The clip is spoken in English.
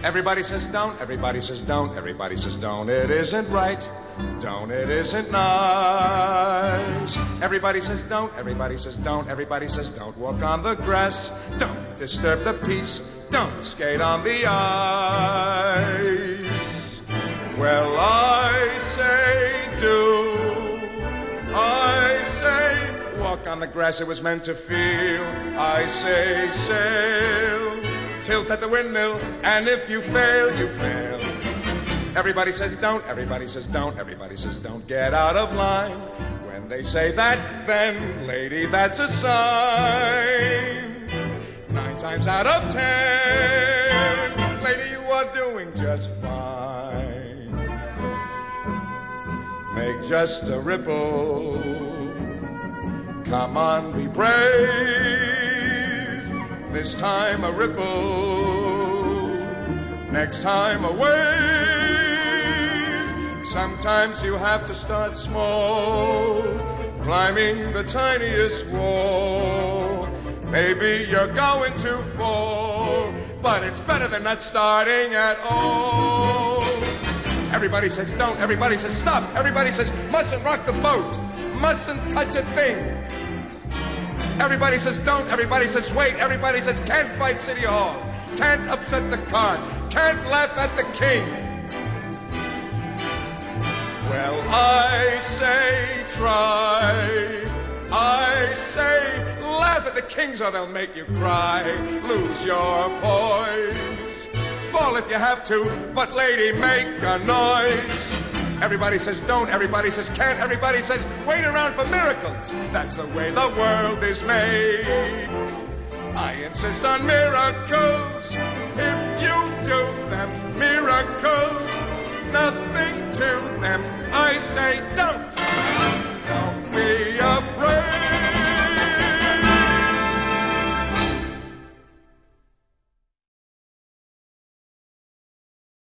Everybody says don't, everybody says don't, everybody says don't, it isn't right. Don't, it isn't nice. Everybody says don't, everybody says don't, everybody says don't walk on the grass. Don't disturb the peace, don't skate on the ice. Well, I say do, I say walk on the grass, it was meant to feel. I say sail, tilt at the windmill, and if you fail, you fail. Everybody says don't, everybody says don't, everybody says don't get out of line. When they say that, then, lady, that's a sign. 9 times out of 10, lady, you are doing just fine. Make just a ripple, come on, be brave. This time a ripple, next time a wave. Sometimes you have to start small, climbing the tiniest wall. Maybe you're going to fall, but it's better than not starting at all. Everybody says don't, everybody says stop, everybody says mustn't rock the boat, mustn't touch a thing. Everybody says don't, everybody says wait, everybody says can't fight City Hall, can't upset the cart, can't laugh at the king. Well, I say try, I say laugh at the kings or they'll make you cry. Lose your poise, fall if you have to, but lady, make a noise. Everybody says don't, everybody says can't, everybody says wait around for miracles. That's the way the world is made. I insist on miracles. If you do them, miracles, nothing to them. I say don't.